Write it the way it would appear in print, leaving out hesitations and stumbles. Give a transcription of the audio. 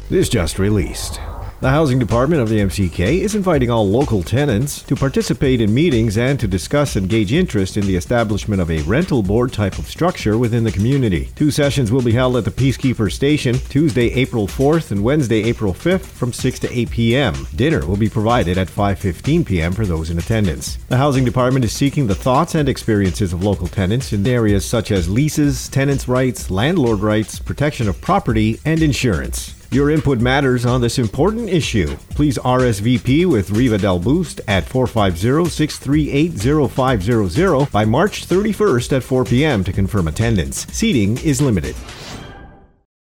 This just released. The Housing Department of the MCK is inviting all local tenants to participate in meetings and to discuss and gauge interest in the establishment of a rental board type of structure within the community. 2 sessions will be held at the Peacekeeper Station, Tuesday, April 4th and Wednesday, April 5th from 6 to 8 p.m. Dinner will be provided at 5:15 p.m. for those in attendance. The Housing Department is seeking the thoughts and experiences of local tenants in areas such as leases, tenants' rights, landlord rights, protection of property, and insurance. Your input matters on this important issue. Please RSVP with Riva Del Boost at 450-638-0500 by March 31st at 4 p.m. to confirm attendance. Seating is limited.